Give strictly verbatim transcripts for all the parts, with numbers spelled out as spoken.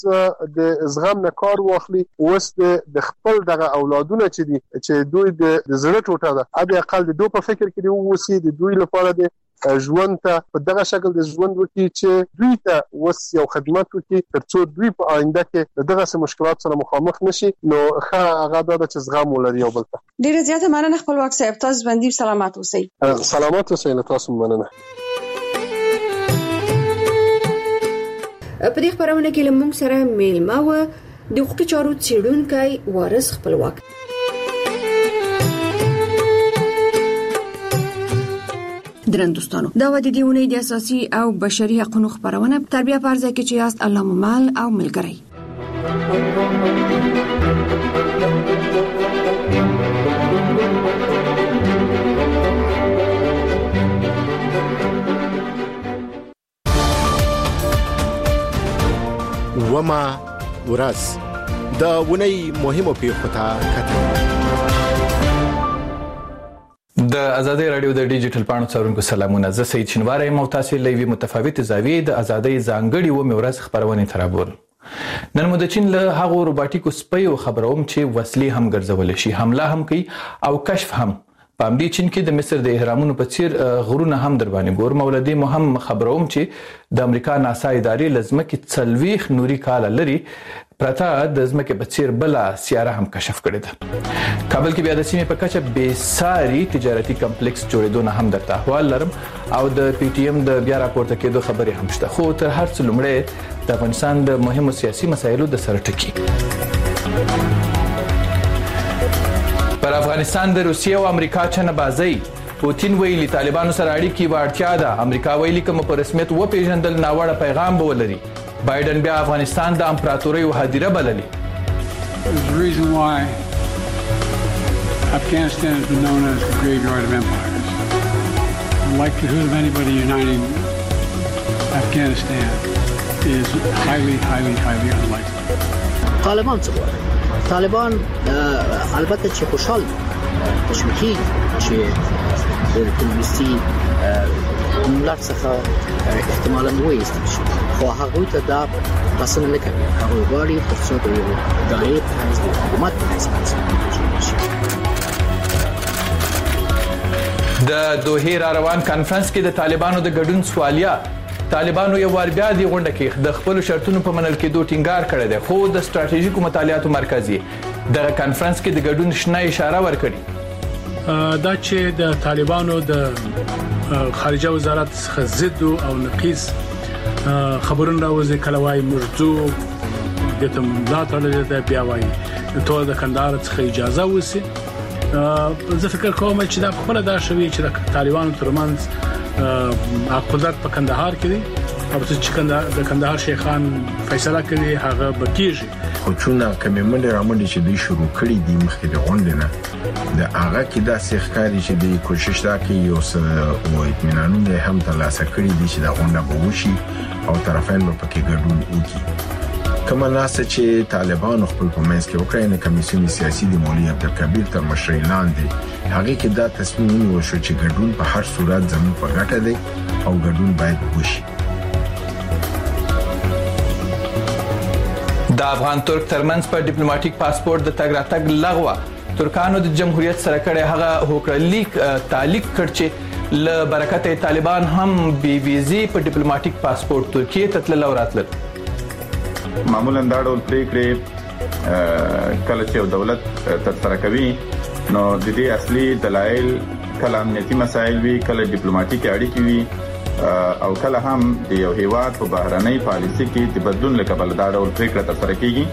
د زغم نه کار واخلي، اوس د خپل دغه اولادونه چې دي چې دوی د زړه ټوټه ده، ابي اقل د دوی په فکر کې دی ووسی د دوی لپاره د ژوند ته په دغه شکل د ژوند وکړي چې دوی ته وس یو خدمت وکړي ترڅو دوی په آینده کې دغه سم مشکلات سره مخامخ نشي. نو ښه هغه د چې زغم ولري یو بل ته. ډیره زیاته مننه خپل وخت صاحب، تاسو باندې سلامات اوسئ. سلامات اوسئ، تاسو مننه. په دې خبرونه کې لمونږ سره میلمه و د حقوقي چارو څېړونکی وارث خپلواک. درندوستانو دا و د دیونه د اساسي او بشري حقوقو خبرونه تربیه فرضه کې چې یاست الله ممل او ملګری. وما ورځ دا ونی مهمو پیښو ته کتل. د ازادي رادیو د ډیجیټل پاڼو څارونکو سلامونه، زه سید شنواری یم او تاسو لوي متفاوت زاویې د ازادي ځانګړي و مورز خبرونه ترابول. نن مو د چین له هغو روباټیکو سپیو خبروم چې وسلې هم ګرځول شي، حمله هم کوي او کشف هم. په امدی چین کې د مصر د اهرامونو په څیر غرونه هم در باندې ګور. مولدي مهم خبروم چې د امریکا ناسا ادارې لزمکه څلويخ نوري کال لري پرته د زمکه په څیر بل سیاره هم کشف کړې ده. کابل کې بیا د سیمې په کچه بې ساري تجارتي کمپلیکس جوړېدو نه هم درته احوال لرم او د پی ټی ایم د بیا راپورته کېدو خبرې هم شته. خو تر هر څه لومړی د افغانستان د مهمو سیاسي مسایلو د سره ټکی. پر افغانستان د روسیې او امریکا چنه بازي. پوتین ویلي طالبانو سره اړیکې واړتیا ده. امریکا ویلي کوم په رسمیت و پیژندل ناوړه پیغام به ولري. بایدن بیا افغانستان د امپراتورۍ هدیره بللي. The reason why Afghanistan has been known as the graveyard of empires. The likelihood of anybody uniting Afghanistan is highly, highly, highly unlikely. طالبان څه غواړي؟ طالبان البته چې خوشحال تشویقي چې د کمونیستي ملت څخه احتمالاً وایستل شي، خو هغوی ته دا پسند نه کوي. هغوی غواړي ترڅو د یو ادارې په حیث د حکومت په حیث باندې شي. د دوحې را روان کانفرنس کې د طالبانو د ګډون سوالیا. طالبانو یو وار بیا د غونډه کې د خپل شرطونو په منل کېدو ټینګار کړی دی، خو د ستراتیژیکو مطالعاتو مرکزي د کانفرنس کې د ګډون شنه اشاره ورکړي. دا چې د طالبانو د خارجه وزارت څخه ضد او نقیص خبرونه راوځي، کله وايي مرزو د تملا تړلې ده، بیا وايي ټول د کندهار څخه اجازه وسی. زه فکر کوم چې دا خپل دا شوی چې د طالبانو ترمنځ قدرت په کندهار کې دی او چې د کندهار شیخان فیصله کوي هغه بکیږي. خو چونه کومې منډه رامنډه چې دوی شروع کړې دي مخکې د غونډې نه د هغه کې دا سیخکاري چې دوی کوشش دا کوي یو څه او اطمینانونه هم ترلاسه کړي دي چې دا غونډه به وشي او طرفین به پکې ګډون وکړي. کومه ناسه چې طالبان خپل په منځ کې وکړي نه کمیسیون سیاسي د مولوی عبدالکبیر تر مشرۍ لاندې هغه کې دا تصمیم ونیول شو چې ګډون په هر صورت زموږ په ګټه دی او ګډون باید وشي. د افغان ترک ترمنځ په ډیپلوماټیک پاسپورت د تګ راتګ لغوه. ترکانو د جمهوریت سره کړي هغه هوکړلیک تعلیق کړ چې ل برکت طالبان هم بي ویزي په ډیپلوماټیک پاسپورت ترکیه ته تلل او راتلل. معمولا دا ډول پریکړې کله چې دولت ترسره کوي نو د دې اصلي دلایل کله امنیتي مسایل وی، کله ډیپلوماټیک اړیکې وی او کله هم د یو هیواد په بهرنۍ پالیسي کې د بدلون لپاره دا ډول پریکړه ترسره کیږي.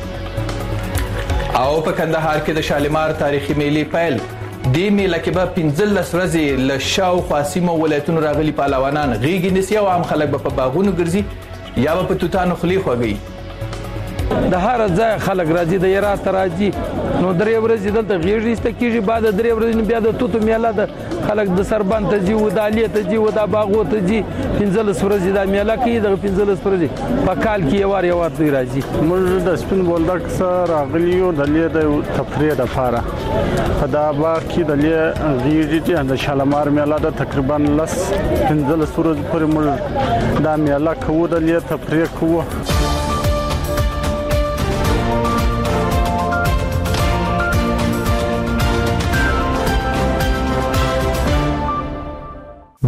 او په کندهار کې د شالمار تاریخي میلې پیل. د میله کې به پنځلس ورځې له شاوخوا سیمو ولایتونو راغلي پهلوانان غیږې نیسي او عام خلک به په باغونو ګرځي یا به په توتانو خولې خوږوي. د هر ځای خلک راځي، د هرات راځي، نو درې ورځې دلته غیږ ایسته کېږي، بعد درې ورځې بیا د توتو میله د خلک د سربند ته ځي، و د علي ته ځي، و د باغو ته ځي. پنځلس ورځې دا میله کوي، دغه پنځلس ورځې په کال کې یو وار یو وار دوی راځي. موږ د سپین بولدک سره راغلي یو د لې د تفریح لپاره په دا باغ کې د لې غیږ د شالمار میله د تقریبا لس پنځلس ورځې پورې موږ دا میله کوو، د لې تفریح کوو.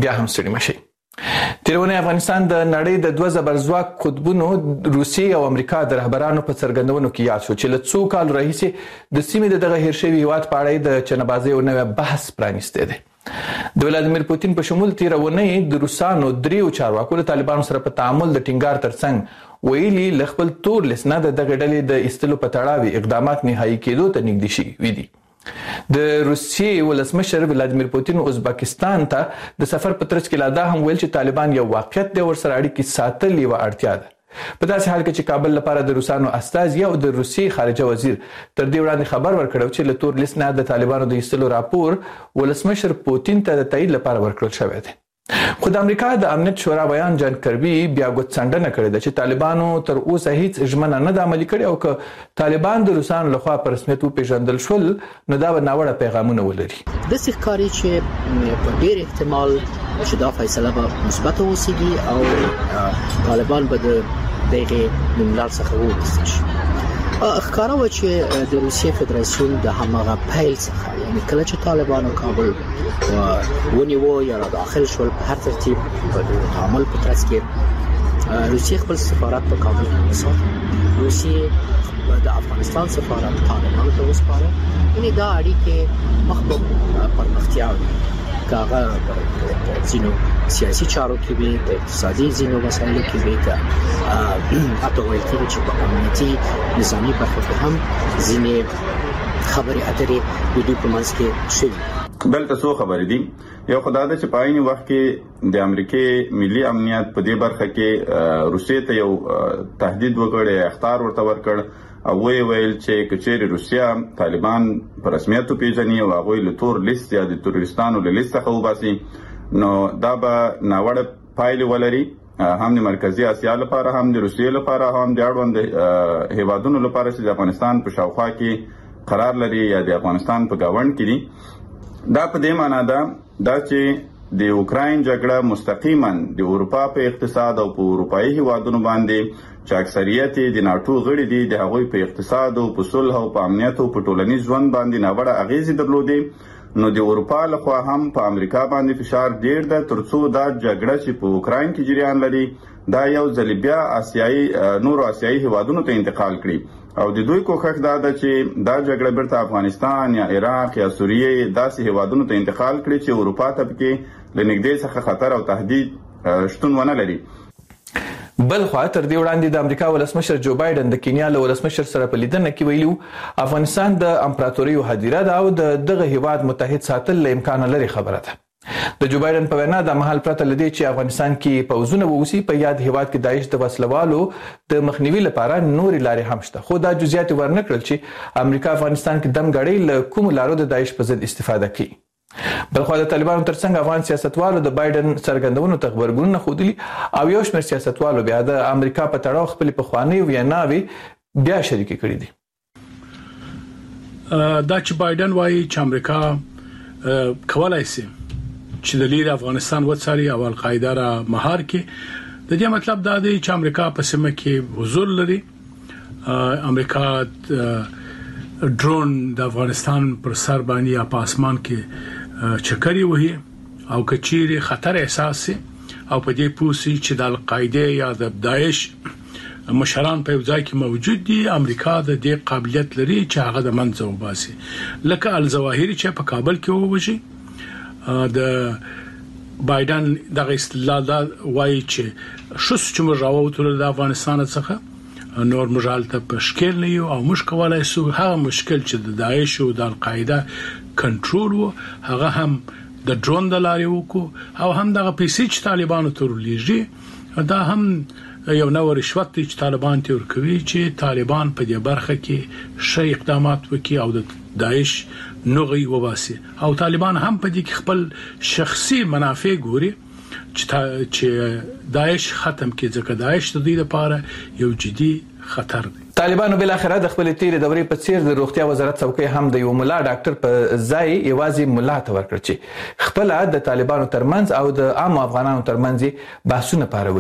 بیا هم ستړي مشي. تیرونه افغانستان د نړۍ د دوه زبرځواک قطبونو روسیې او امریکا د رهبرانو په څرګندونو کې یاد شو چې له څو کالو راهیسې د سیمې د دغه هیر شوي هیواد په اړه د چنه‌بازۍ یو نوی بحث پرانیستی دی. د ولادیمیر پوتین په شمول تیرونه د روسانو دریو چارواکو له طالبانو سره په تعامل د ټینګار ترڅنګ ویلي ل خپل تور لسنه د دغه ډلې د ایستلو په تړاو اقدامات نهایي کېدو ته نږدې شوي دي. د روسیې ولسمشر ولادیمیر پوتین ازبکستان ته د سفر په ترڅ کې لا دا هم ویل چې طالبان یو واقعیت دی ورسره اړیکې ساتل یوه اړتیا ده. په داسې حال کې چې کابل لپاره د روسانو استازي او د روسیې خارجه وزیر تر دې وړاندې خبر ورکړو چې له تور لیست نه د طالبانو د ایستلو راپور ولسمشر پوتین ته د تایید لپاره ورکړل شوی دی. خو د امریکا د امنیت شورا بیان جان کربي بیا ګوتڅنډنه کړې ده چې طالبانو تر اوسه هیڅ ژمنه نه ده عملي کړې او که طالبان د روسانو لخوا په رسمیت وپېژندل شول نو دا به ناوړه پیغامونه ولري. داسې ښکاري چې په ډېر احتمال چې دا فیصله به مثبته وسیږي او طالبان به د دغه نوملړ څخه وویستل شي. ښکاره و چې د روسیې فدراسیون د هماغه پیل څخه یعنی کله چې طالبان او کابل ونیو یا را داخل شول په هر ترتیب په تعامل په ترڅ کې روسیې خپل سفارت په کابل کې وسات. روسیې د افغانستان سفارت طالبانو ته وسپاره. یعنی دا اړیکې مخ په پرمختیا کاغه ځینو سیاسي چارو کې وي د اقتصادي ځینو مسایلو کې وي که اته وایي چې په امنیتي نظامي برخه کې هم ځینې خبرې اترې د دوی په منځ کې شوي. بل څه خبرې دي یو خدای د چې په عین وخت کې د امریکای ملي امنیت په دې برخه کې روسیې ته یو تهدید وکړ، اخطار ورته ورکړ او وی ویل چې کچېری روسیا طالبان په رسمیت پیژني او هغه له تور لیست یا د تروریستانو له لیست څخه وباسي نو دا به ناوړه پایلې ولري هم د مرکزی اسیا لپاره هم د روسیې لپاره هم د اړوند هیوادونو لپاره چې د افغانستان په شاوخوا کې قرار لري یا د افغانستان په گاوند کې دي. دا په دې معنی ده دا چې د اوکراین جګړه مستقیما د اروپا په اقتصاد او په اروپایي هیوادونو باندې چې اکثریت د ناتو غړي دي د هغوی په اقتصاد او په صلح او په امنیت او په ټولنیز ژوند باندې ناوړه اغیزې درلودې نو د اروپا لخوا هم په امریکا باندې فشار ډیر ده ترڅو دا جګړه چې په اوکراین کې جریان لري دا یو ځل بیا آسیایي نورو آسیایي هیوادونو ته انتقال کړي او د دوی کوښښ دا ده چې دا جګړه بیرته افغانستان یا عراق یا سوریه داسې هیوادونو ته انتقال کړي چې اروپا ته پکې له نږدې څخه خطر او تهدید شتون ونه لري. بل خوا تر دې وړاندې د امریکا ولسمشر جو بایدن د کینیا له ولسمشر سره په لیدنه کې ویلو افغانستان د امپراتوریو هدیره ده او د دغه هیواد متحد ساتل له امکان لري خبره ده. د جو بایدن په وینا د محل پرته لدی چې افغانستان کې پوځونه ووسی په یاد هیواد کې داعش د وسلوالو د مخنیوي لپاره نورې لارې هم شته، خو دا جزئیات ورنکړل چې امریکا افغانستان کې دم غړي له کوم لارو د داعش په ضد استفاده کوي. بلخو د طالبانو ترڅنګ افغان سیاستوالو د بایدن څرګندونو ته خبرګونونه خوده او یو شمېر سیاستوالو بیا د امریکا په تړاو خپل پخوانی ویناوي بیا شریک کړي دي. دا چې بایدن وایي چې امریکا کولای شي چې د لیر افغانستان وڅاري او القاعده را مهار کړي د دې مطلب دا دی چې امریکا په سیمه کې حضور لري. امریکا ډرون د افغانستان پر سر باندې یا په اسمان کې چکرې وهي او کچيري خطر احساس سي او په دې پوسي چې د القاعده یا د داعش مشران په ځای کې موجود دي امریکا د دې قابلیت لري چې هغه د منځه وباسي لکه الظواهری چې په کابل کې ووجي د بایدن دغه استدلال وایي چې شوس چې موږ راووتل د افغانستان څخه نور مجالته په شکل نه یو او مش کولای سو هغه مشکل چې د داعش او د القاعده کنټرول وو هغه هم د ډرون د لارې وکړو او هم دغه پیسې چې طالبانو تر لیږي دا هم یو نو رشوت چې طالبان تور کوي چې طالبان په دې برخه کې شي اقدامات وکړي او د داعش نوغي وباسي او طالبان هم په دې کې خپل شخصي منافع ګوري چې داعش ختم کړي ځکه داعش د دې لپاره یو جدي خطر دی. طالبانو بل اخره د خپل تیر دورې په څیر د روغتیا وزارت څوکۍ هم د یو مولا ډاکټر په ځای یوازې مولا ته ورکړ چې خپل د طالبانو ترمنځ او د عام افغانانو ترمنځ بحثونه پارولې دي.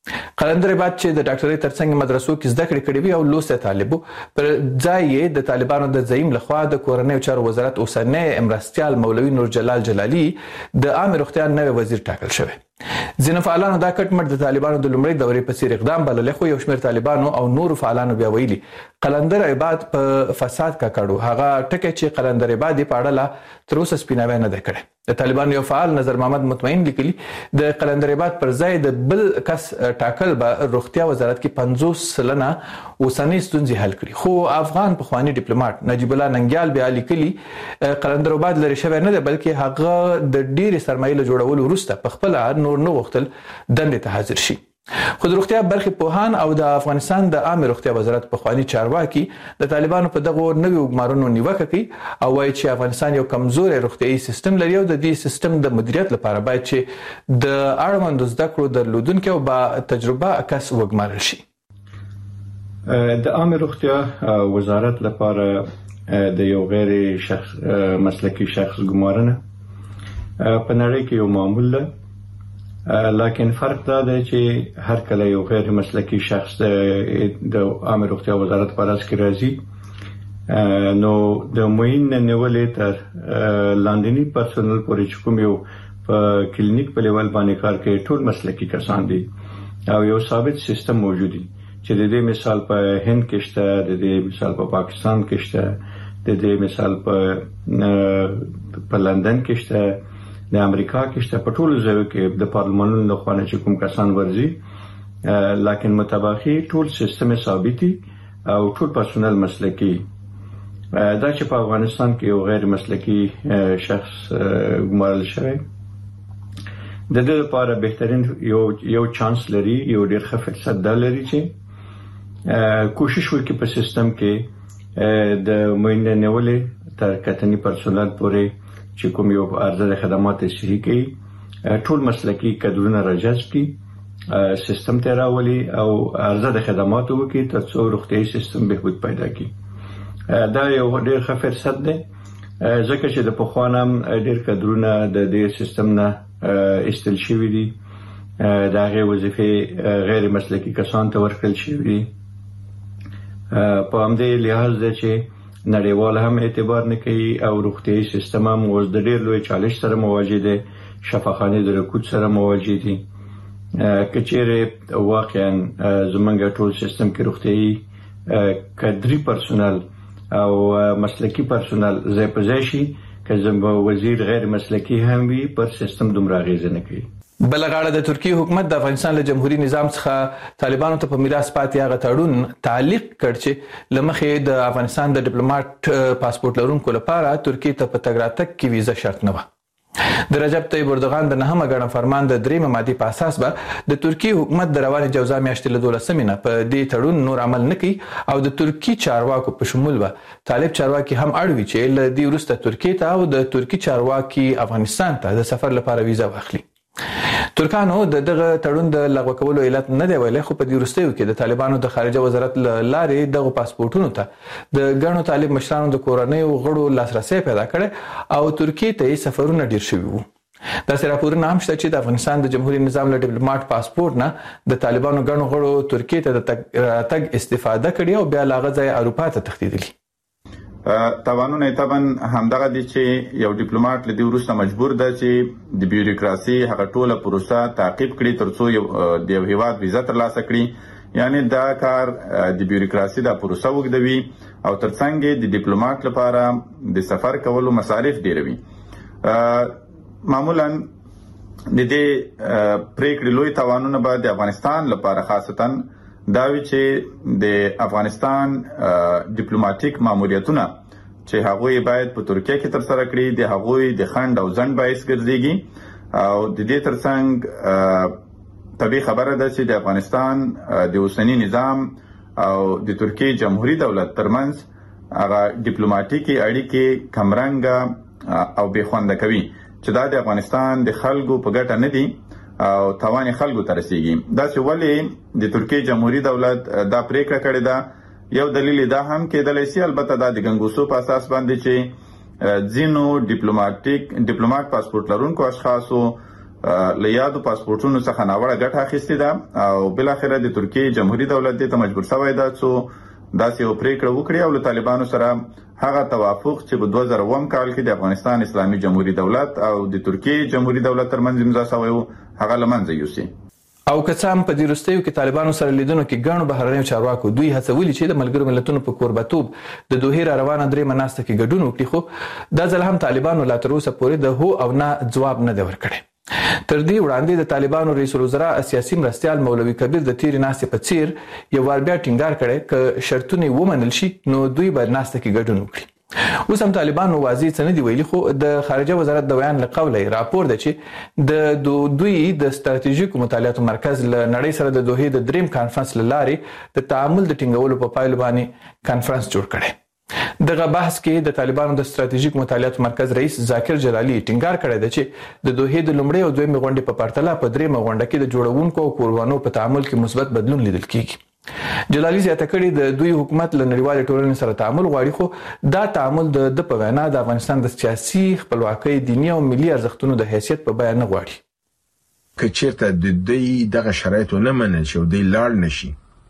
قلندر بعد چې د ډاکټرۍ ترڅنګ مدرسو کې زده کړې کړې وي او لوسته طالبو پر ځای د طالبانو د زعیم لخوا د کورنۍ چارو وزارت اوسنی امرستیال مولوي نور جلال جلالی د عامه روغتیا نوی وزیر ټاکل شوی. ځینې فعالانو دا کټ مټ د طالبانو د لومړۍ دورې په څیر اقدام بللی، خو یو شمېر طالبانو او نورو فعالانو بیا ویلي قلندر عباد په فساد ککړو. هغه ټکی چې قلندر عباد په اړه لا تر اوسه سپیناوی نه دی کړی. د طالبانو یو فعال نظر محمد مطمئن لیکلي د قلندر عباد پر ځای د بل کس ټاکل به روغتیا وزارت کې پنځوس سلنه اوسنۍ ستونزې حل کړي. خو افغان پخوانی ډیپلوماټ نجیب الله ننګیال بیا لیکلي قلندر عباد لري شوی نه دی، بلکې هغه د ډېرې سرمایې له جوړولو وروسته په خپل نور نه غوښتل دندې ته حاضر شي. خو د روغتیا برخې پوهان او د افغانستان د عامه روغتیا وزارت پخوانی چارواکي د طالبانو په دغه نویو ګمارونو نیوکه کوي او وایي چې افغانستان یو کمزوري روغتیايي سیستم لري او د دې سیستم د مدیریت لپاره باید چې د اړوندو زده کړو درلودونکي او با تجربه کس وګمارل شي. د عامه روغتیا وزارت لپاره د یو غیر شخص مسلکي شخص ګمارنه په نړۍ کې یو معمول ده، لکن فرق دا دی چې هر کله یو غیر مسلکي شخص د عامه روغتیا وزارت په راس کې راځي نو د معین نیولې تر لاندنی پرسونل پورې چې کوم یو په کلینیک په لیول باندې کار کوي ټول مسلکي کسان دي او یو ثابت سیستم موجود دی چې د دې مثال په هند کې شته، د دې مثال په پاکستان کې شته، د دې مثال په په لندن کې شته، د امریکا کې شته، په ټولو ځایو کې د پارلمانونو لخوا نه چې کوم کسان ورځي، لکن متباخي ټول سیستم ثابتي او ټول پرسونل مسلکي. دا چې په افغانستان کې یو غیر مسلکي شخص ګمارل شوی د دې لپاره بهترین یو یو چانس لري، یو ډېر ښه فرصت دا لري چې کوشش وکړي په سیستم کې د معین نیولې تر کتنی پرسونل پورې چې کوم یو عرضه د خدمات صحي کوي ټول مسلکي کډرونه راجذب کړي، سیستم ته راولي او عرضه د خدمات وکړي ترڅو روغتیايي سیستم بهبود پیدا کړي. دا یو ډېر ښه فرصت دی ځکه چې د پخوانم ډېر کډرونه د دې سیستم نه استل شوي دي، د هغې وظیفې غیر مسلکي کسان ته ورکړل شوي دي. په همدې لحاظ دی چې نړیوال هم اعتبار نه کوي او روغتیايي سیستم هم اوس د ډېر لوی چالش سره مواجه دی، شفاخانې د رکود سره مواجه دي. که چیرې واقعا زمونږ ټول سیستم کې روغتیايي کادري پرسونل او مسلکي پرسونل ځای په ځای شي، که زموږ وزیر غیر مسلکي هم وي پر سیستم دومره اغېزه نه کوي. بل غاړه د ترکیه حکومت د افغانستان له جمهوریت نظام څخه طالبانو ته په میراث پاتې هغه تړون تعلیق کړ چې لمخې د افغانستان د ډیپلوماټ پاسپورت لرونکو لپاره ترکیه ته په تګ راتګ کې ویزه شرط نه و. د رجب طیب اردوغان د نهمه ګڼه فرمان د دریمه مادې په اساس به د ترکیه حکومت د روانې جوزا میاشتې له دولسمې نه په دې تړون نور عمل نه کوي او د ترکیه چارواکو په شمول به طالب چارواکي هم اړ وي چې له دې وروسته ترکیه ته او د ترکیه چارواکي افغانستان ته د سفر لپاره ویزه واخلي. ترکانو د دغه تړون د لغوه کولو علت نه دی ویلي، خو په دې وروستیو کې د طالبانو د خارجه وزارت لارې دغه پاسپورتونو ته د ګڼو طالب مشرانو د کورنیو غړو لاسرسي پیدا کړي او ترکیه ته سفرونه ډیر شوي وو. داسې راپورونه هم شته چې د افغانستان د جمهوریت نظام له ډیپلوماټ پاسپورت نه د طالبانو ګڼو غړو ترکیه ته د تګ استفاده کړې او بیا لاغه ځای اروپا ته تښتېدلي. توانونه طبعا همدغه دي چې یو ډیپلوماټ لدی وروسته مجبور ده چې د بیوروکراسي هغه ټوله پروسه تعقیب کړي ترڅو یو د یو هیواد ویزه ترلاسه کړي، یعنی دا کار د بیوروکراسي د پروسه وګدوي او ترڅنګ د ډیپلوماټ لپاره د سفر کولو مصارف ډیروي. معمولا د دې پریکړې لوی توانونه به د افغانستان لپاره خاصتا دا وی چې د افغانستان ډیپلوماټیک ماموریتونه چې هغوی باید په ترکیه کې تر سره کړي د هغوی د خند او ځند باعث ګرځيږي او د دې ترڅنګ طبي خبره ده چې د افغانستان د اوسنی نظام او د ترکیه جمهوریت دولت ترمنځ هغه ډیپلوماټیکي اړیکې کمرنګ او بې خوند کوي چې دا د افغانستان د خلکو په ګټه نه دي او توان خلکو ته رسیږي. دا چې ولې د ترکیه جمهوریت دولت دا پریکړه کړې ده، یو دلیل دا هم کېدلی شي البته دا د ګنګوسو په اساس باندې چې ځینو ډیپلوماټیک ډیپلوماټ پاسپورت لرونکو اشخاصو له یادو پاسپورتونو څخه ناوړه ګټه اخیستې ده او بل اخر د ترکیه جمهوریت دولت ته مجبور شوی ده چې داسې یو پریکړه وکړي او له طالبانو سره هغه توافق چې په دوه زره اووه کال کې د افغانستان اسلامي جمهوریت دولت او د ترکیه جمهوریت دولت ترمنځ امضا شوی و هغه لمنځه یوسي. او کڅام په دې وروستیو کې طالبانو سره لیدنو کې ګڼو بهرنیو چارواکو دوی هڅولي چې د ملګرو ملتونو په کوربتوب د دوه را روانه درې مناسته کې ګډون وکړي، خو دا ځل هم طالبانو لا تر اوسه پورې د هو او نه ځواب نه دی ورکړی. تر دې وړاندې د طالبانو رئیس الوزرا سیاسي مرستيال مولوي کبیر د تیر ناستې په څیر یو وار بیا ټینګار کړي ک شرطونه ومنل شي نو دوی به ناسته کې ګډون وکړي. اوس هم طالبانو واضح څه نه دی ویلي، خو د خارجه وزارت د بیان له قوله راپور ده چې د دوی د ستراتیژیکو مطالعاتو مرکز له نړۍ سره د دوه د دریم کانفرنس لارې د تعامل د ټینګولو په پایله باندې کانفرنس جوړ کړي. دغه بحث کې د طالبانو د ستراتیژیک مطالعاتو مرکز رئیس ذاکر جلالی ټینګار کړی دی چې د دوه د لومړۍ او دویمې غونډې په پرتله په درېمه غونډه کې د جوړونکو او کوربانو په تعامل کې مثبت بدلون لیدل کیږي. جلالی زیاته کړې د دوی حکومت له نړیوال ټولنې سره تعامل غواړي، خو دا تعامل د د په وینا د افغانستان د سیاسي خپلواکۍ، دینی او ملي ارزښتونو د حیثیت په بیان نه غواړي. که چیرته د دوی دغه شرایط نه منل شي او دوی لاړ نشي،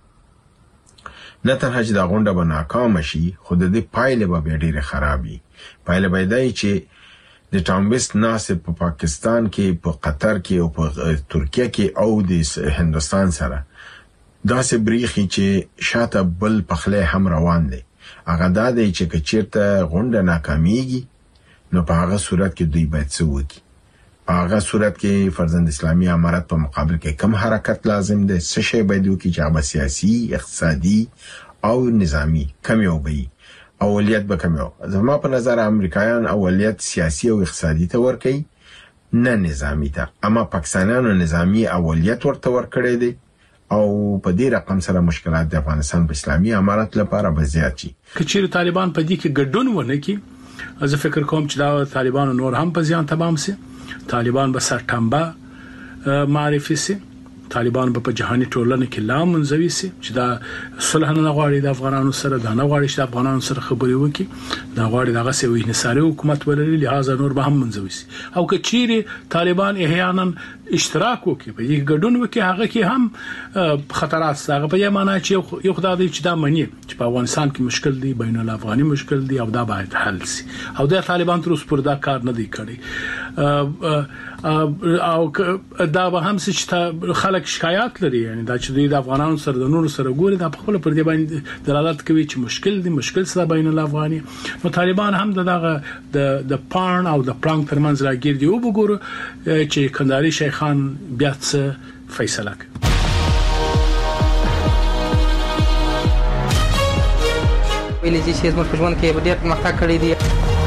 نه تنها چې دا غونډه به ناکام شي خو د دې پایله به ډیره خرابي. پایله به دا چې د ټامبست ناسب په پاکستان کې، په قطر کې او په ترکیه کې او د هندستان سره داسې بریخي چې شاته بل پخله هم روان دي. هغه دا دی چې که چیرته غونډه ناکامیږي نو په هغه صورت کې دوی باید څه وکړي. په هغه صورت کې فرزند اسلامي امارت په مقابل کې کم حرکت لازم دی، څه شی باید وکړي چې هغه سیاسي، اقتصادي او نظامی کم یو وي، اولیت به کم یو. زما په نظر امریکایان اولیت سیاسي او اقتصادي ته ورکوي، نه نظامی ته. اما پاکستانیانو نظامی اولیت ورته ورکړی دی او په دې رقم سره مشکلات د افغانستان په اسلامي امارت لپاره به زیات شي. کچیر طالبان په دې کې ګډون ونه کړي، زه فکر کوم چې دا طالبانو نور هم په زیان تمام سي. طالبان به سرټمبه معرفي سي، طالبان به په جهاني ټولنه کې لا منځوي سي چې دا صلح نه غواړي د افغانانو سره، دا نه غواړي چې د افغانانو سره خبرې وکړي، دا غواړي دغه سوي انحصاري حکومت ولري، لہذا نور به هم منځوي سي. او که چیرې طالبان احیانا اشتراک وکړي، په دې ګډون وکړي، هغه کې هم خطرات شته. هغه په یوه معنا چې یو خدای دی چې دا مني چې په افغانستان کې مشکل دی، بین الافغاني مشکل دی او دا باید حل سي، او د طالبان تر اوسه پورې دا کار نه دی کړی. او دا به هم چې خلک شکایت لري، یعنی دا چې دوی د افغانانو سره د نورو سره ګوري، دا په خپل پر دې باندې دلالت کوي چې مشکل دی، مشکل سره بین الافغاني. نو طالبان هم دغه د د پان او د پلان ترمنځ راګیر دی او وګورو چې کندهاري شیخان بیا څه فیصله کوي. ویلې چې زموږ په ژوند کې ډېر پرمختګ کړی دی.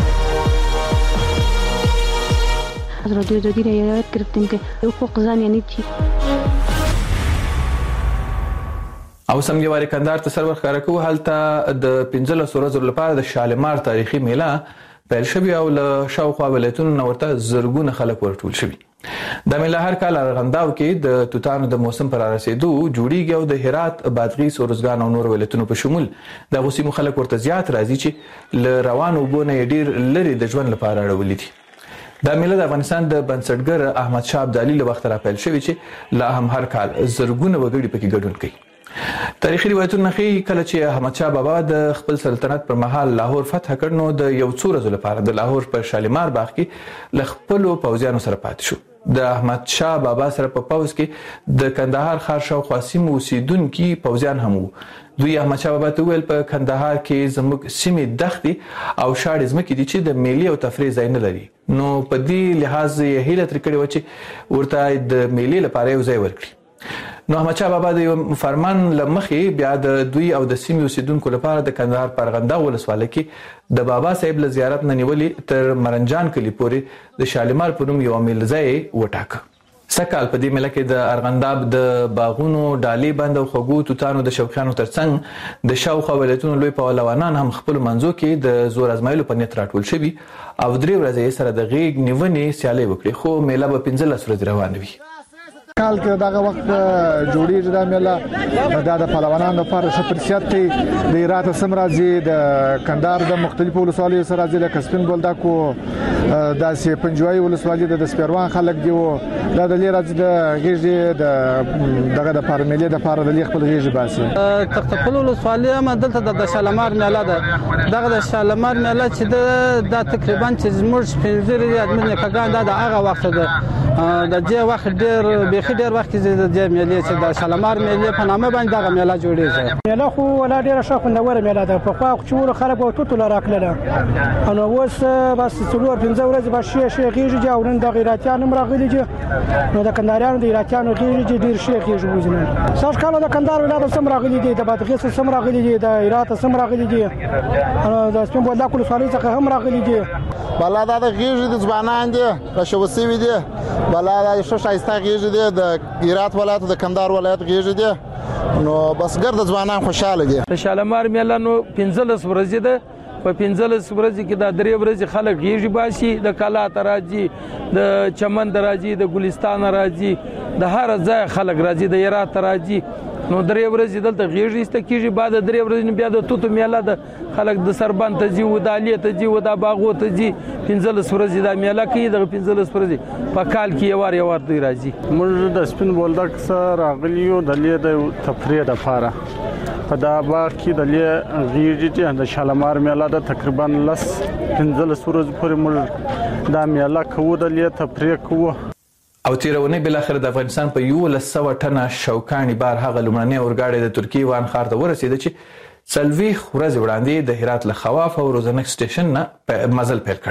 از رادیو آزادی را یاد گرفتیم که حقوق زن یعنی چی. او سم یو کندهار ته سرور خبره کوو، هلته د پنځلس ورځو لپاره د شالمار تاریخي میله پیل شوی او له شاوخوا ولایتونو نه ورته زرګونه خلک ورټول شوي. د میله هر کال ارغنداو کې د توتانو د موسم پر رسیدو جوړیږي او د هرات، بادغیس، اورزګان او نور ولایتونو په شمول د غوسیمو خلک ورته زیات راځي چې له روانو بونه ډیر لري د ژوند لپاره اړولې دي. دا میله د افغانستان د بنسټګر احمد شاه ابدالي له وخت را پیل شوی چې لا هم هر کال زرګونه وګړي پکې ګډون کوي. تاریخي روایتونه ښیي کله چې احمد شاه بابا د خپل سلطنت پر مهال لاهور فتح کړ نو د یو څو ورځو لپاره د لاهور په شالمار باغ کې له خپلو پوځیانو سره پاتې شو. د احمد شاه بابا سره په پوځ کې د کندهار ښار شاوخوا سیمو اوسیدونکي پوځیان هم وو. دوی احمد شاه بابا ته ویل په کندهار کې زموږ سیمې دښتې او شاړې ځمکې دي چې د میلې او تفریح ځای نه لري، نو په دې لحاظ یې هیله ترې کړې وه چې ورته د میلې لپاره یو ځای ورکړي. نو احمد شاه بابا د یو فرمان له مخې بیا د دوی او د سیمې اوسیدونکو لپاره د کندهار په ارغنداو ولسوالۍ کې د بابا صاحب له زیارت نه نیولې تر مرنجان کلي پورې د شالمار په نوم یو میله ځای وټاکه. سکهال په دې میله کې د ارغنداب د باغونو، ډالۍ بند او خوږو توتانو د شوقیانو ترڅنګ د شاوخوا ولایتونو لوی پهلوانان هم خپلو منځو کې د زور ازمایلو په نیت راټول شوي او درې ورځې سره د غیږ نیونې سیالۍ وکړي، خو میله به پنځلس ورځې روانه وي. کال کې دغه وخت جوړیږي دا میله، دا د پهلوانانو لپاره ښه فرصت دی. د هرات سم راځي، د کندهار د مختلفو ولسوالیو سره راځي، لکه سپین بولدک او داسې پنجوای ولسوالۍ د سپیروان خلک دی او دا د لیراج د غیږي د دغه د فارمیلې د فار د لیخ په غیږي باسي تختپل ولسوالۍ هم دلته د شالمار میله ده دغه د شالمار میله چې د تقریبا چې زموږ پنځه ریاض نه کګان دا د هغه وخت ده د دې وخت ډېر به ډېر وخت کې د دې میلې چې د شالمار میلې په نامه باندې دغه میله جوړیږي میله خو ولا ډېر ښه خوندوره میله ده په خوا چې خلک او توتو راکړل نو اوس بس څلور پنځه ورځې به شي شي غیږي او نن د غیراتیان هم راغلي دي نو د کندهاریانو د غیراتیانو غیږي ډېر شي غیږي وځنه ساش کالو د کندهار ولایت سم راغلي دي د بادغیس سم راغلي دي د هرات سم راغلي دي د سپین بولا کول سوالي څخه هم راغلي دي بلا دا د غیږي د ځوانان دي راشوسي وي دي بلا دا ښه شایسته غیږي دي د هرات ولایت د کندهار ولایت غیږي دي نو بس ګرد ځوانان خوشاله دي د شالمار میله نو پنځلس ورځې ده په پنځلس ورځې کې د درې ورځې خلک غیږي باسي د کلا تراجي د چمن راځي د ګلستان راځي د هر ځای خلک راځي د هرات راځي نو درې ورځې دلته غیږي است کېږي بعد درې ورځې بیا د توتو میله د خلک د سربند ته ځي و د الی ته ځي و د باغو ته ځي پنځلس ورځې د میله کې د پنځلس ورځې په کال کې یو وار یو وار دوی راځي موږ د سپین بولدک سره راغلیو د لید تفریح د فاره په دا باغ کې د لید غیږي د شالمار میله د تقریبا لس پنځلس ورځې پورې موږ دا میله کوو د لید تفریح کوو او تیرونی بل اخر د افغانستان په یو لسو ټنه شوکانی بار هغه لمړنی اورګاډي د ترکیه وان خار ته ورسید چې سلوي ورځ وړاندې د هرات له خواف او روزنک سټیشن نه مزل پیل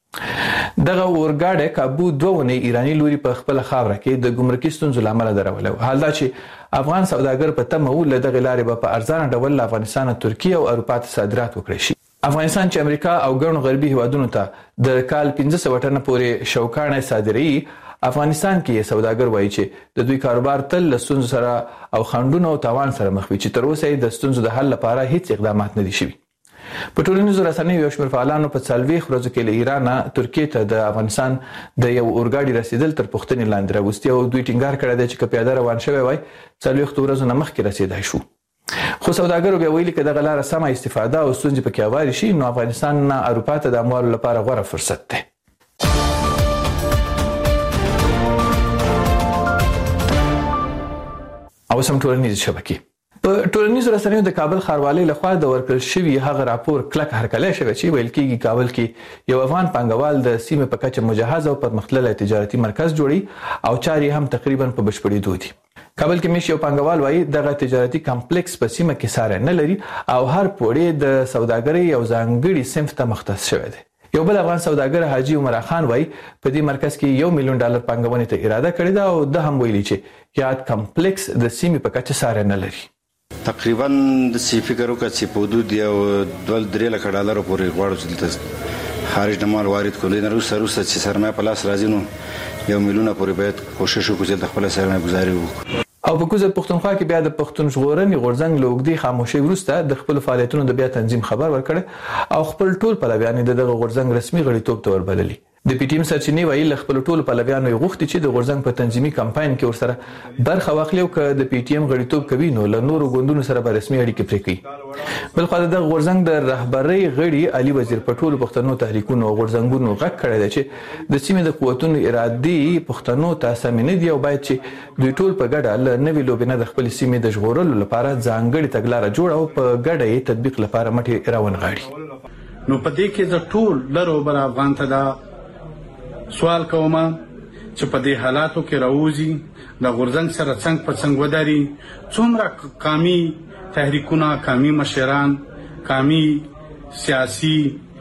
کړ دغه اورګاډي کابو دوه ایرانی لوري په خپل خاوره کې د ګمرکي ستونزو لامل درولو حال دا چې افغان سوداګر په تمه ول دغه لارې په ارزانه ډول افغانستان ترکیه او اروپا ته صادرات وکړي شي افغانستان چې امریکا او ګڼو غربي هیوادونو ته د کال پنځه سوه ټنه پورې شوکانه صادري افغانستان کې سوداګر وایي چې د دوی کاروبار تل له ستونزو سره او خنډونو او تاوان سره مخ وي چې تر اوسه د ستونزو د حل لپاره هیڅ اقدامات نه دي شوي په ټولنیزو رسنیو یو شمېر فعالانو په څلوېښت ورځو کې له ایران ترکیې ته د افغانستان د یو اورګاډي رسیدل تر پوښتنې لاندې راوستي او دوی ټینګار کړی دی چې که پیاده روان شوی وای څلوېښت ورځو نه مخکې رسیدای شو خو سوداګرو بیا ویلي که دغه لاره سمه استفاده او ستونزې پکې هوارې شي نو افغانستان نه اروپا ته د اموالو لپاره غوره فرصت دی او سم ټولنیز شبکې په ټولنیزو رسنیو د کابل ښاروالۍ لخوا د ورکړل شوي هغه راپور کلک هرکلی شوی چې ویل کېږي کابل کې یو افغان پانګوال د سیمې په کچه مجهز او پرمختللی تجارتي مرکز جوړي او چارې هم تقریبا په بشپړېدو دي کابل کې مش یو پانګوال وایي دغه تجارتي کمپلیکس په سیمه کې ساره نه لري او هر پوړې د سوداګرۍ یو ځانګړي صنف ته مختص شوی دی یو بل افغان سوداګر حاجی عمر خان وایي په دې مرکز کې یو میلیون ډالر پانګونې ته اراده کړې ده او د هم ویلي چې یاد کمپلیکس د سیمې په کچه ساره نه لري تقریبا د سی فکر وکړ چې په حدود یو دوه درې لک ډالر پورې غواړو چې دلته خارج نه مال وارد کولای نه روسه روسه چې سرمایه په لاس راځي نو یو میلیون پورې باید کوشش وکړو چې خپل سرمایه گزاري وکړو او په کوزه پښتونخوا کې بیا د پښتون ژغورنې غورځنګ له اوږدې خاموشۍ وروسته د خپل فعالیتونو د بیا تنظیم خبر ورکړ او خپل ټول پلویان د دغه غورځنګ رسمي غړیتوب ته وربللي د پی ټی ایم سرچینې وایي له خپل ټول پلویانو یې غوښتي چې د غورځنګ په تنظیمي کمپاین کې ورسره برخه واخلي او که د پی ټی ایم غړیتوب کوي نو له نورو ګوندونو سره به رسمي اړیکې پرې کوي بل خو د غورځنګ د رهبرۍ غړي علي وزیر په ټولو پښتنو تحریکونو او غورځنګونو غږ کړی دی چې د سیمې د قوتونو ارادي پښتنو ته سمې نه دي او باید چې دوی ټول په ګډه له نوې لوبې نه د خپل سیمې د ژغورلو لپاره ځانګړې تګلاره جوړه او په ګډه یې تطبیق لپاره مټې راونغاړي نو په دې کې د ټول لرو بر افغان ته دا سوال کوم چې په دې حالاتو کې راوځي د غورځنګ سره څنګه په څنګه وداري څومره قامي تحریکونه قامي مشران قامي سیاسي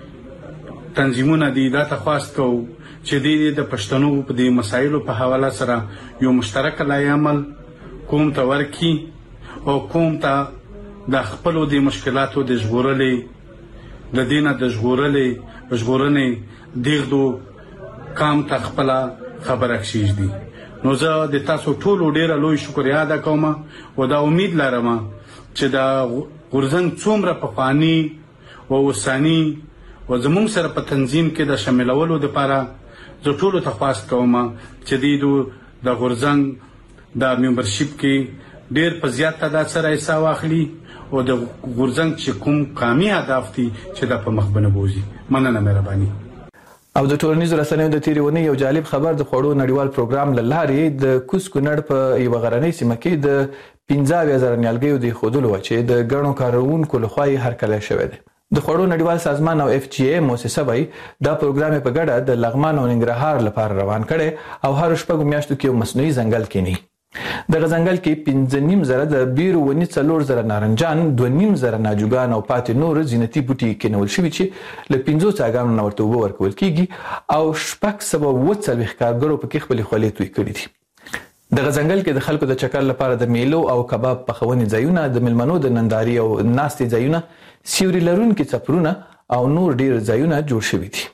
تنظیمونه دي دا تخواست کوو چې د پښتنو په دې مسایلو په حواله سره یو مشترک لای عمل کوم ته ورکی او کوم ته د خپل د مشکلاتو د ژغورلې د دینه د ژغورلې ژغورنې دیغدو کام ته خپل خبره کشیش دي نو زه د تاسو ټولو ډیره لوی شکریا ادا کوم او دا امید لرم چې دا غورځنګ څومره په فانی او وسانی او زموږ سره په تنظیم کې د شاملولو لپاره زه ټولو ته خواست کوم چې د غورځنګ د ممبرشپ کې ډیر په زیات تعداد سره حصہ واخلي او د غورځنګ چې کوم قامي اهداف دي چې د په مخ بنه بوزي مننه مهرباني او د ټولنیزو رسنیو د تیرونې یو جالب خبر د خوړو نړیوال پروګرام لاره د کوس کونړ په یو غرنۍ سیمه کې د پنځه اویا زره نیالګیو د خودلو چې د ګڼو کارونکو لخوا هرکلی شوی دی. د خوړو نړیوال سازمان او اف جی ای موسسه وایي دا پروګرام په ګډه د لغمان او ننګرهار لپاره روان کړي او هر شپږ میاشتو کې یو مصنوعي ځنګل کینی. دغه ځنګل کې پنځه نیم زره د بیرو ونې څلور زره نارنجان دوه نیم زره ناجوګان او پاتې نور زینتي بوټي کینول شوي چې له پنځو څاګانو نه ورته اوبه ورکول کیږي او شپږ سوه اووه څلوېښت کارګرو پکې خپلې خولې توی کړي دي. دغه ځنګل کې د خلکو د چکر لپاره د میلو او کباب پخونې ځایونه، د ملمنو د ننداري او ناستې ځایونه، سیوري لرونکي څپرونه او نور ډیر ځایونه جوړ شوي دي.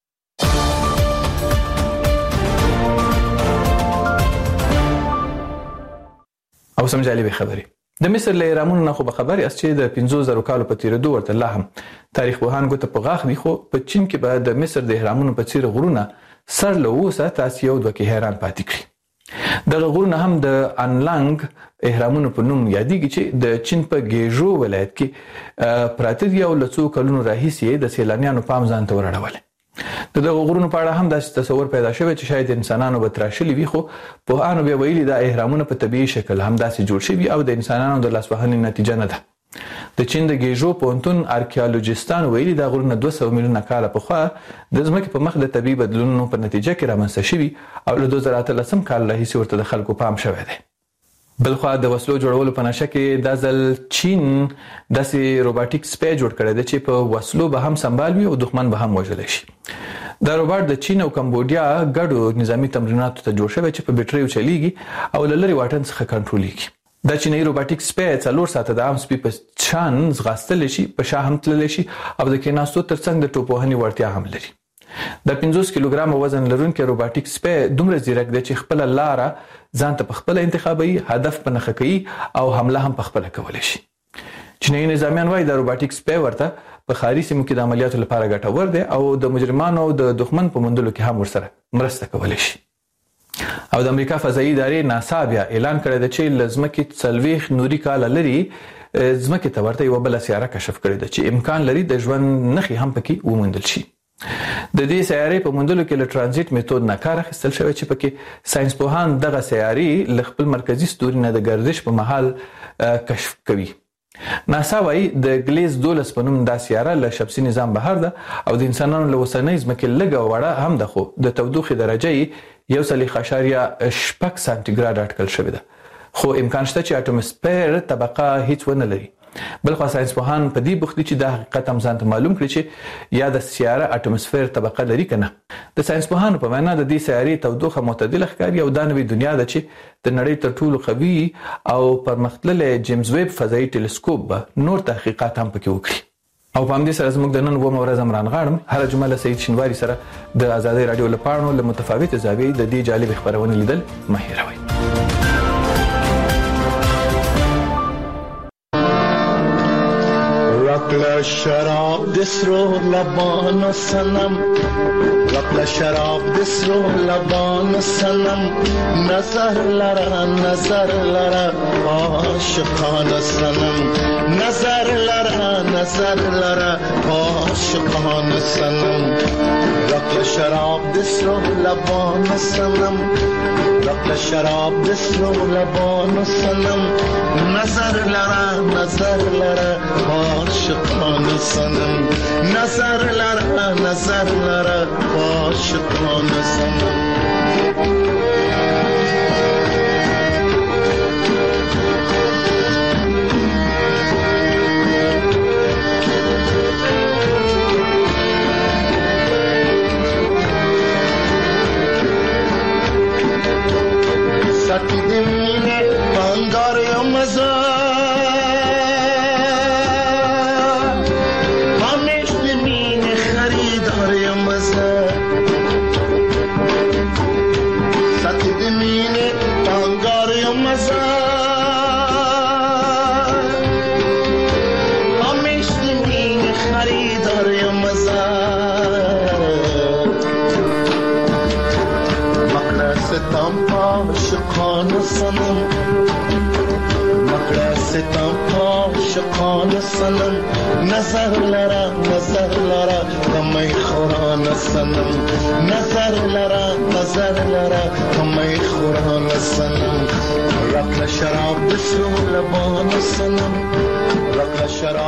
او سم جالبه خبري د مصر له اهرامونو نه خو به خبر یاست چې د پنځو زره کالو په تیریدو ورته لا هم تاریخ پوهان ګوته په غاښ دي، خو په چین کې به د مصر د اهرامونو په څیر غرونه سر له اوسه تاسو یو دوه کې حیران پاتې کړي. دغه غرونه هم د انلانګ اهرامونو په نوم یادېږي چې د چین په ګیژو ولایت کې پراته دي او له څو کلونو راهیسې د سیلانیانو پام ځان ته ورړولی. د دغه غرونو په اړه هم داسې تصور پیدا شوی چې شاید انسانانو به تراشلي وي، خو پوهانو بیا ویلي دا اهرامونه په طبیعي شکل همداسې جوړ شوي او د انسانانو د لاسوهنې نتیجه نه ده. د چین د ګیژو پوهنتون ارکیالوجیستانو ویلي دا غرونه دوه سوه میلیونه کاله پخوا د ځمکې په مخ د طبیعي بدلونونو په نتیجه کې رامنځته شوي او له دوه زره اتلسم کال راهیسې ورته د خلکو پام شوی دی. بلخوا د وسلو جوړولو په نشه کې دا ځل چین داسې روباټیک سپی جوړ کړی دی چې په وسلو به هم سنبال وي او دښمن به هم وژلی شي. دا روباټ د چین او کمبودیا ګډو نظامی تمریناتو ته جوړ شوی چې په بیټریو چلیږي او له لرې واټن څخه کنټرولېږي. دا چینایي روباټیک سپی څلور ساعته د عام سپي په شان ځغاستلی شي، په شا هم تللی شي او د کېناستو ترڅنګ د ټوپوهنې وړتیا هم لري. د پنځوس کیلوګرامه وزن لرونکی روباټیک سپی دومره ځیرک دی چې خپله لاره ځان ته په خپله انتخابوي، هدف په نښه کوي او حمله هم په خپله کولی شي. چینایي نظامیان وایي دا روباټیک سپی ورته په ښاري سیمو کې د عملیاتو لپاره ګټور دی او د مجرمانو او د دښمن په موندلو کې هم ورسره مرسته کولی شي. او د امریکا فضایي ادارې ناسا بیا اعلان کړی دی چې له ځمکې څلوېښت نوري کاله لرې ځمکې ته ورته یوه بله سیاره کشف کړې ده چې امکان لري د ژوند نښې هم پکې وموندل شي. د دې سیارې په موندلو کې له ترانزیت میتود نه کار اخیستل شوی چې پکې ساينس پوهان دغه سیارې له خپل مرکزي ستوري نه د گردش په مهال کشف کوي. ناسا وایي د ګلیز دولس په نوم دا سیاره له شمسي نظام بهر ده او د انسانانو له اوسنۍ ځمکې لږه وړه هم ده، خو د تودوخې درجه یې یو څلوېښت اعشاریه شپږ سانتیګراډ اټکل شوې ده، خو امکان شته چې اټموسفیر طبقه هیڅ ونه لري. بلخوا ساينس پوهان په دې بوخت دي چې دا حقیقت هم ځان ته معلوم کړي چې یا د سیاره اټموسفیر طبقه لري که نه. د ساينس پوهانو په وینا د دې سیارې تودوخه معتدله ښکاري او دا نوې دنیا ده چې د نړۍ تر ټولو قوي او پرمختللی جیمز ویب فضایي ټیلیسکوپ به نور تحقیقات هم پکې وکړي. او په همدې سره زموږ د نن اوومه ورځ هم رانغاړم. هره جمعه له سعید شینواري سره د ازادۍ راډیو له پاڼو له متفاوتې زاویې د دې جالبې خپرونې لیدل مه هېروئ. رقل شراب دسرو لبان سنم، رقل شراب دسرو لبان سنم، نظر لرا نظر لرا عاشقان سنم، نظر لرا نظر لرا عاشقان سنم. رقل شراب دسرو لبان سنم، رقل شراب دسرو لبان سنم، نظر لرا نظر لرا عاشقان سنم، نظر لرا نظر لرا عاشقان سنم. ساتی دمینه بانگار یا مزا همیش دمینه خریدار یا مزا، ساتی دمینه بانگار یا مزا همیش دمینه خریدار یا مزا. مقرستم عاشقان سنم، مقرستم عاشقان عاشقان سنم نظر لرا نظر لرا کمی خوران سنم نظر لرا نظر لرا کمی خوران سنم رقل شراب دسو لبان سنم رقل شراب